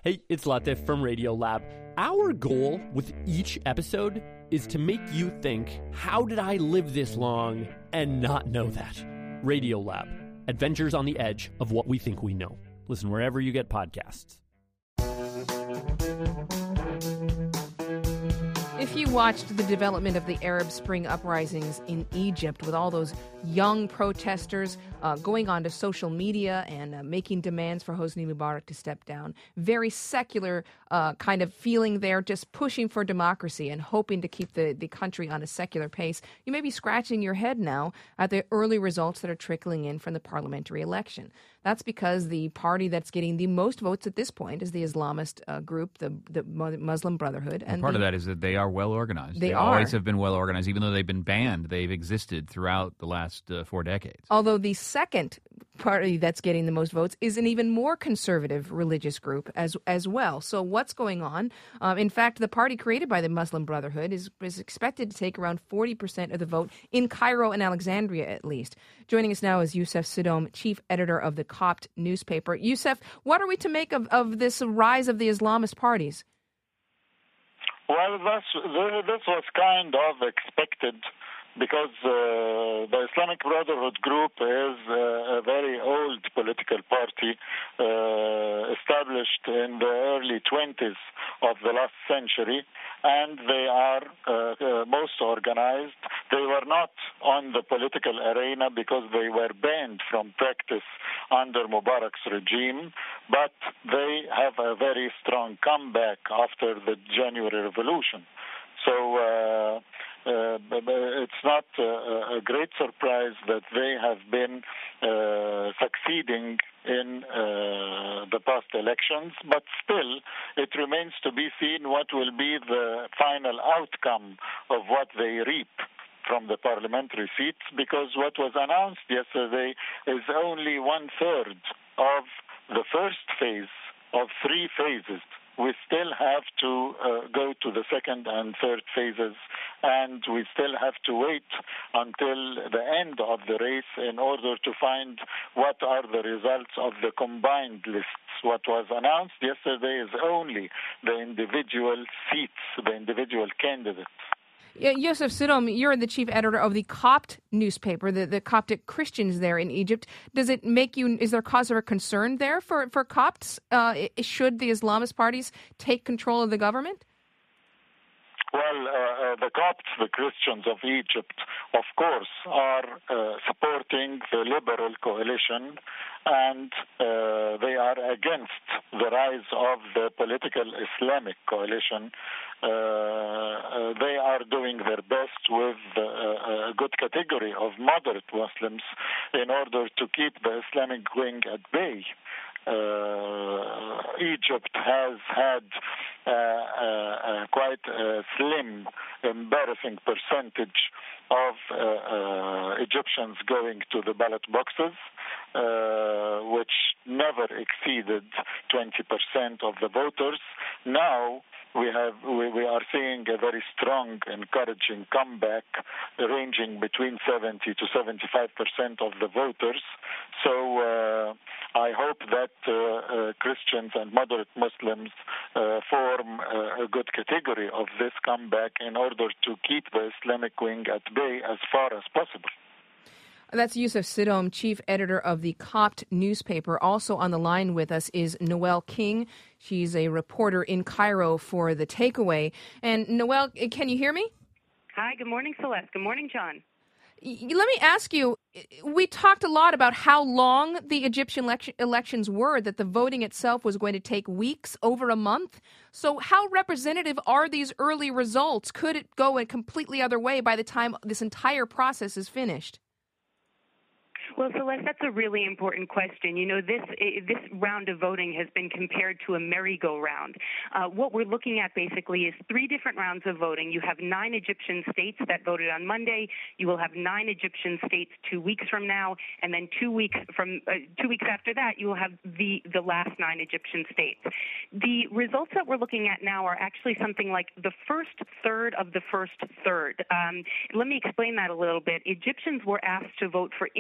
Hey, it's Latif from Radiolab. Our goal with each episode is to make you think, how did I live this long and not know that? Radiolab, adventures on the edge of what we think we know. Listen wherever you get podcasts. If you watched the development of the Arab Spring uprisings in Egypt with all those young protesters going onto social media and making demands for Hosni Mubarak to step down, very secular kind of feeling there, just pushing for democracy and hoping to keep the country on a secular pace, you may be scratching your head now at the early results that are trickling in from the parliamentary election. That's because the party that's getting the most votes at this point is the Islamist group, the Muslim Brotherhood. And part of that is that they are well organized. They always have been well organized. Even though they've been banned, they've existed throughout the last 4 decades. Although the second party that's getting the most votes is an even more conservative religious group as well. So what's going on? In fact, the party created by the Muslim Brotherhood is expected to take around 40% of the vote in Cairo and Alexandria, at least. Joining us now is Youssef Sidom, chief editor of the Copt newspaper. Youssef, what are we to make of this rise of the Islamist parties? Well, this was kind of expected because the Islamic Brotherhood group is a very old political party established in the early 20s of the last century, and they are most organized. They were not on the political arena because they were banned from practice under Mubarak's regime, but they have a very strong comeback after the January Revolution. So it's not a great surprise that they have been succeeding in the past elections, but still it remains to be seen what will be the final outcome of what they reap from the parliamentary seats, because what was announced yesterday is only 1/3 of the first phase of 3 phases. We still have to go to the second and third phases, and we still have to wait until the end of the race in order to find what are the results of the combined lists. What was announced yesterday is only the individual seats, the individual candidates. Yeah, Youssef Sidom, you're the chief editor of the Copt newspaper, the Coptic Christians there in Egypt. Does it make you, is there cause for concern there for Copts? Should the Islamist parties take control of the government? Well, the Copts, the Christians of Egypt, of course, are supporting the liberal coalition, and they are against the rise of the political Islamic coalition. They are doing their best with a good category of moderate Muslims in order to keep the Islamic wing at bay. Egypt has had quite a slim, embarrassing percentage of Egyptians going to the ballot boxes, which never exceeded 20% of the voters. Now we are seeing a very strong, encouraging comeback, ranging between 70 to 75% of the voters. So I hope that Christians and moderate Muslims form a good category of this comeback in order to keep the Islamic wing at bay as far as possible. That's Youssef Sidom, chief editor of the Copt newspaper. Also on the line with us is Noelle King. She's a reporter in Cairo for The Takeaway. And Noelle, can you hear me? Hi, good morning, Celeste. Good morning, John. Let me ask you, we talked a lot about how long the Egyptian elections were, that the voting itself was going to take weeks, over a month. So how representative are these early results? Could it go a completely other way by the time this entire process is finished? Well, Celeste, that's a really important question. You know, this round of voting has been compared to a merry-go-round. What we're looking at basically is 3 different rounds of voting. You have 9 Egyptian states that voted on Monday. You will have 9 Egyptian states 2 weeks from now, and then 2 weeks after that, you will have the last 9 Egyptian states. The results that we're looking at now are actually something like the first third of the first third. Let me explain that a little bit. Egyptians were asked to vote for individual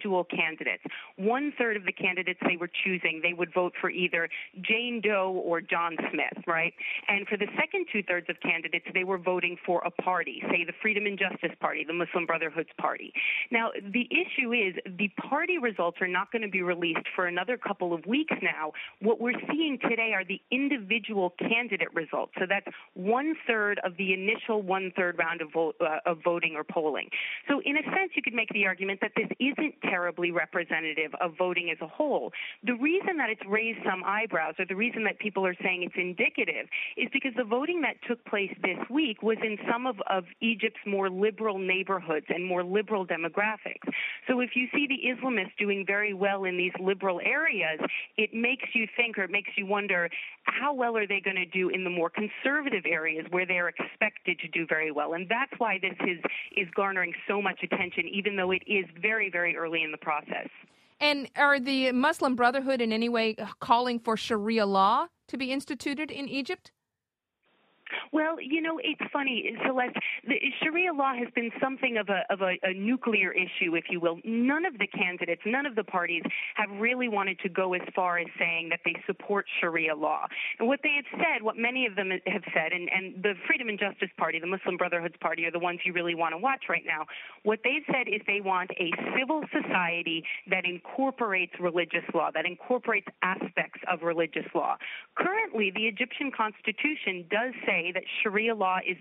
individual candidates. 1/3 of the candidates they were choosing, they would vote for either Jane Doe or John Smith, right? And for the second 2/3 of candidates, they were voting for a party, say the Freedom and Justice Party, the Muslim Brotherhood's party. Now, the issue is the party results are not going to be released for another couple of weeks now. What we're seeing today are the individual candidate results. So that's 1/3 of the initial 1/3 round of voting or polling. So in a sense, you could make the argument that this isn't terribly representative of voting as a whole. The reason that it's raised some eyebrows, or the reason that people are saying it's indicative, is because the voting that took place this week was in some of Egypt's more liberal neighborhoods and more liberal demographics. So if you see the Islamists doing very well in these liberal areas, it makes you think, or it makes you wonder, how well are they going to do in the more conservative areas where they're expected to do very well? And that's why this is garnering so much attention, even though it is very, very early in the process. And are the Muslim Brotherhood in any way calling for Sharia law to be instituted in Egypt? Well, it's funny, Celeste. The Sharia law has been something of a nuclear issue, if you will. None of the candidates, none of the parties have really wanted to go as far as saying that they support Sharia law. And what they have said, what many of them have said, and the Freedom and Justice Party, the Muslim Brotherhood's party, are the ones you really want to watch right now. What they've said is they want a civil society that incorporates religious law, that incorporates aspects of religious law. Currently, the Egyptian constitution does say that Sharia law is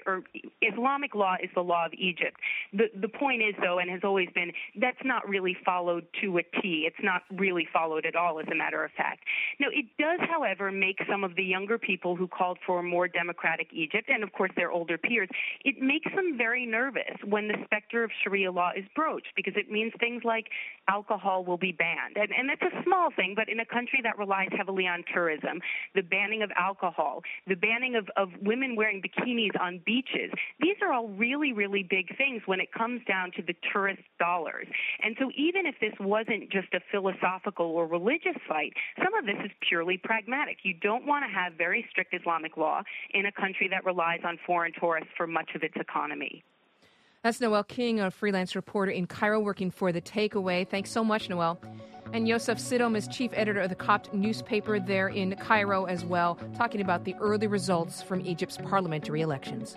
Islamic law is the law of Egypt. The point is, though, and has always been, that's not really followed to a T. It's not really followed at all, as a matter of fact. Now, it does, however, make some of the younger people who called for a more democratic Egypt, and of course their older peers, it makes them very nervous when the specter of Sharia law is broached, because it means things like alcohol will be banned. And that's a small thing, but in a country that relies heavily on tourism, the banning of alcohol, the banning of women wearing bikinis on beaches, these are all really, really big things when it comes down to the tourist dollars. And so even if this wasn't just a philosophical or religious fight, some of this is purely pragmatic. You don't want to have very strict Islamic law in a country that relies on foreign tourists for much of its economy. That's Noel King, a freelance reporter in Cairo working for The Takeaway. Thanks so much, Noel. And Yosef Sidom is chief editor of the Copt newspaper there in Cairo as well, talking about the early results from Egypt's parliamentary elections.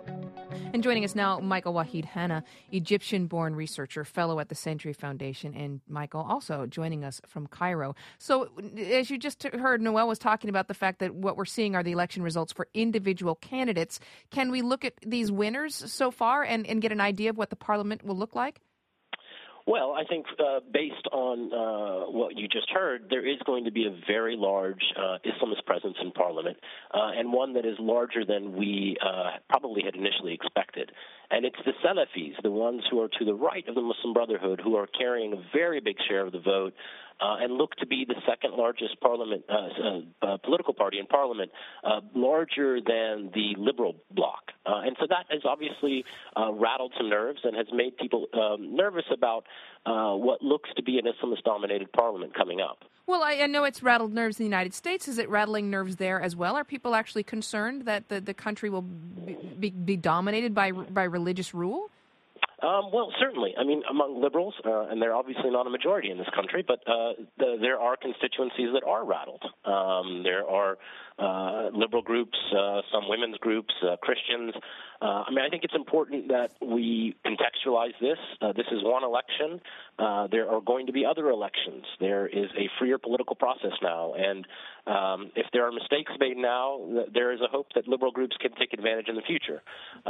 And joining us now, Michael Wahid Hanna, Egyptian-born researcher, fellow at the Century Foundation. And Michael, also joining us from Cairo. So as you just heard, Noel was talking about the fact that what we're seeing are the election results for individual candidates. Can we look at these winners so far and get an idea of what the parliament will look like? Well, I think based on what you just heard, there is going to be a very large Islamist presence in Parliament, and one that is larger than we probably had initially expected. And it's the Salafis, the ones who are to the right of the Muslim Brotherhood, who are carrying a very big share of the vote and look to be the second largest political party in Parliament, larger than the Liberal bloc. And so that has obviously rattled some nerves and has made people nervous about what looks to be an Islamist-dominated Parliament coming up. Well, I know it's rattled nerves in the United States. Is it rattling nerves there as well? Are people actually concerned that the country will be dominated by religious rule? Well, certainly. I mean, among liberals, and they're obviously not a majority in this country, but there are constituencies that are rattled. There are liberal groups, some women's groups, Christians. I think it's important that we contextualize this. This is one election. There are going to be other elections. There is a freer political process now, and if there are mistakes made now, there is a hope that liberal groups can take advantage in the future.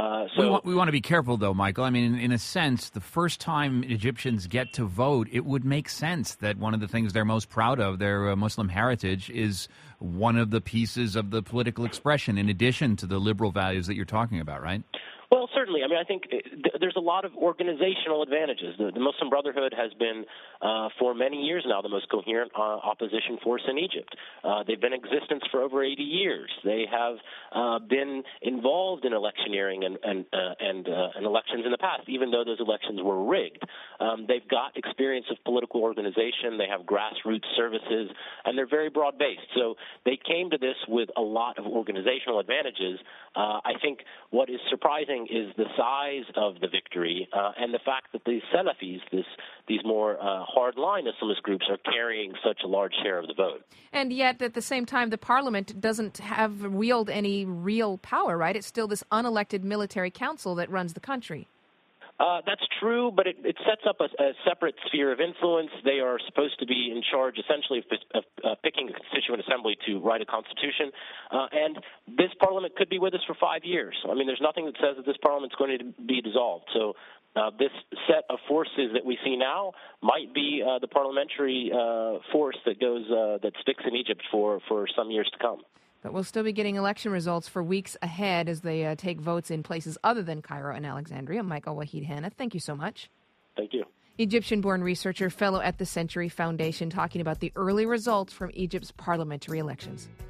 We want to be careful, though, Michael. I mean, in a sense, the first time Egyptians get to vote, it would make sense that one of the things they're most proud of, their Muslim heritage, is one of the pieces of the political expression, in addition to the liberal values that you're talking about, right? Well, certainly. I think there's a lot of organizational advantages. The Muslim Brotherhood has been, for many years now, the most coherent opposition force in Egypt. They've been in existence for over 80 years. They have been involved in electioneering and elections in the past, even though those elections were rigged. They've got experience of political organization. They have grassroots services, and they're very broad-based. So they came to this with a lot of organizational advantages. I think what is surprising is the size of the victory and the fact that the Salafis, these more hardline Islamist groups, are carrying such a large share of the vote. And yet, at the same time, the parliament doesn't wield any real power, right? It's still this unelected military council that runs the country. That's true, but it sets up a separate sphere of influence. They are supposed to be in charge, essentially, of picking a constituent assembly to write a constitution. And this parliament could be with us for 5 years. I mean, there's nothing that says that this parliament's going to be dissolved. So this set of forces that we see now might be the parliamentary force that sticks in Egypt for some years to come. But we'll still be getting election results for weeks ahead as they take votes in places other than Cairo and Alexandria. Michael Waheed Hanna, thank you so much. Thank you. Egyptian-born researcher, fellow at the Century Foundation, talking about the early results from Egypt's parliamentary elections.